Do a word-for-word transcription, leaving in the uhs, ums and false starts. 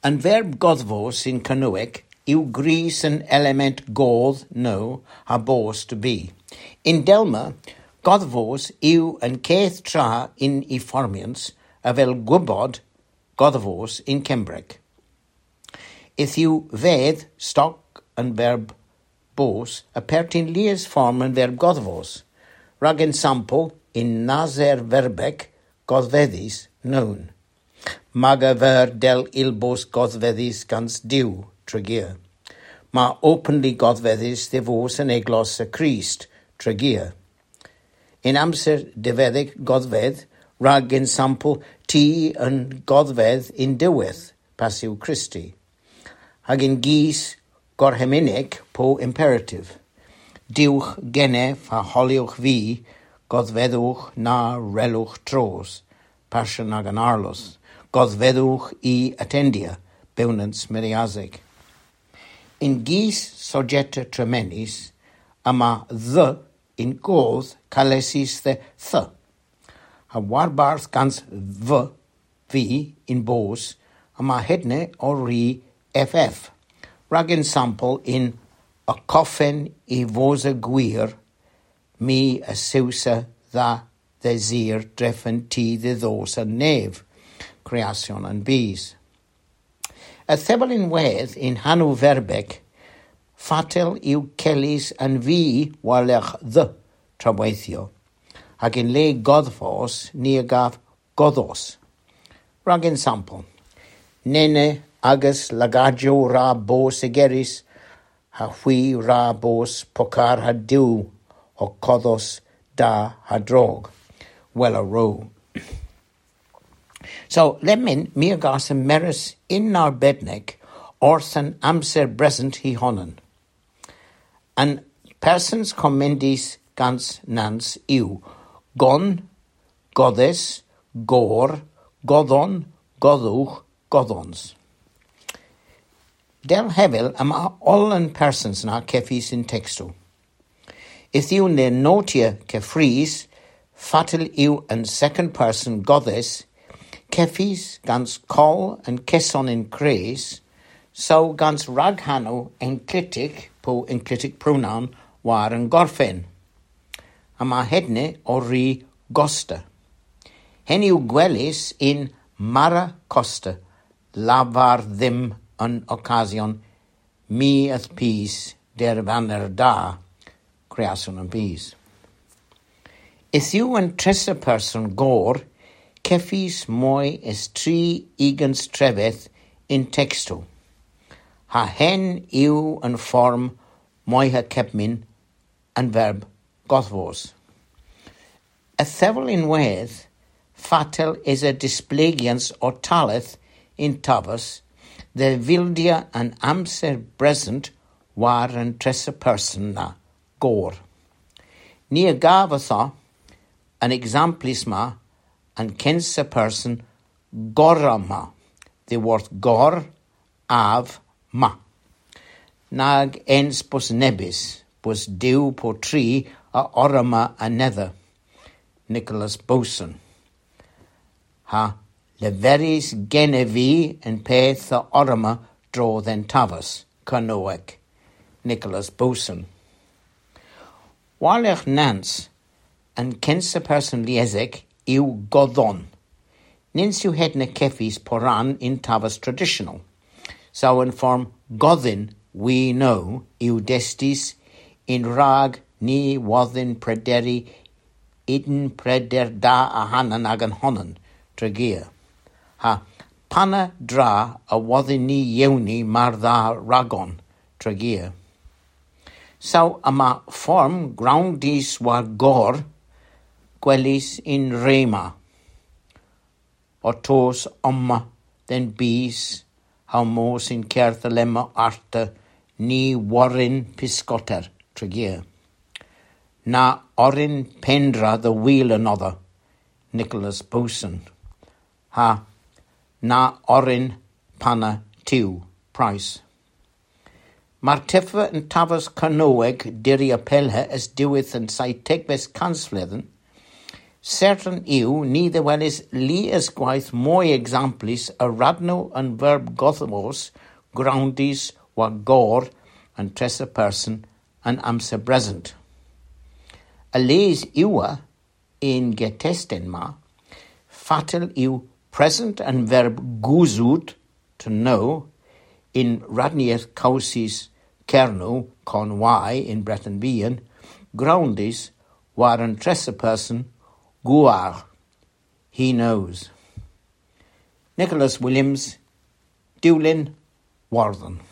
Yn verb goddfo sy'n cynnwys yw gris yn element godd, no, a bos to be. In Delma, goddfos yw yn ceith tra in euphormians a fel gwybod goddfos in Cymric. If yw fedd, stoc yn verb bos, a pertyn lies form yn verb goddfos. Rag yn sample in naser verbec goddfeddis known. Maga ver del ilbos goddfeddis gans diw, tregia. Ma openly goddfeddis ddifos yn eglos y Christ, tregia. In amser difeddig goddfedd, rag yn sample ti yn goddfedd in diwedd, passiw Christi. Hag in gys gorhemunig po imperative. Diwch genef a holiwch fi, goddfeddwch na relwch tros, passion ag an arlos. Goddfeddwch i attendia, bewnans meriasig. In gys sogetta tremenis, ama the in godd calesis the th. A warbarth gans v, v in bos, ama hedne o ri ff. Rag in sample in a coffen i vosa gwir, mi a siwsa dda the zir dreffen ti the thos a nef. Creation and bees. A thebel in wedd in hanw verbec, fatel yw celis and fi walech the traweithio, ag in le goddfos ni agaf goddos. Rag in sample. Nene agus lagadio ra bos egeris, ha hui ra bos pocar ha diw, o coddos da ha drog. Well a row. So, lemmin mi agas yn meris in our bednek orth an amser present hi honan. An persons commendis gans nans yw gon, goddes, gor, goddon, goddwch, goddons. Del hefel am all an persons na ceffis in texto. If yw ne notia cefris, fatal yw an second person goddes, ceffis gans col and ceson in cres, so gans raghano enclitic po enclitic pronoun war yn gorffen. Ama hedne o ri gosta. Hen yw gwelis in mara costa, lafar ddim yn occasion mi ath pys der vanner da, creasun yn bys. If you and tressa person gor, ceffis moi is tri igans trefeth in texto. Ha hen yw yn form moi ha cepmin yn verb goddfos. A thefel in wedd, fatel is a displegians or taleth in tavas, the vildia an amser present war an tressa person na, gor. Ni a gavatha, an exemplisma, and kensa person gorama, the word gor, av, ma. Nag ens pos nebis, pos diw po tri a orama a nether, Nicholas Boson. Ha leveris genevi en peth a orama dro then tavas, canoec, Nicholas Boson. Walech nans, and kensa person liezek, yw goddon. Nins yw hedna ceffis poran in tavas traditional. So in form goddin we know yw destis in rag ni waddin prederi idin preder da a hanan ag an honan tregia. Ha pana dra a waddin ni yewni mar dda ragon tregia. So ama form groundis war gor gwelis in rema, o tos omma, then bees, how mos in certhalemma arta, ni warrin piscotter, tregia. Na orin pendra the wheel another, Nicholas Boson. Ha, na orin pana tiu, Price. Martifa and tavas canoeg diri apelha as diwith and saitegves cansflethen, Certain yw, neither welis li ysgwaith mwy examplis a radno and verb gothamos, groundis, wa gor, and tresa person, and amser present. A les iwa in getesten ma, fatal iw present and verb guzut, to know, in radnier causis kerno, con y in Breton Bian, groundis, war and tresa person, guar, he knows. Nicholas Williams, Dewlin, Warden.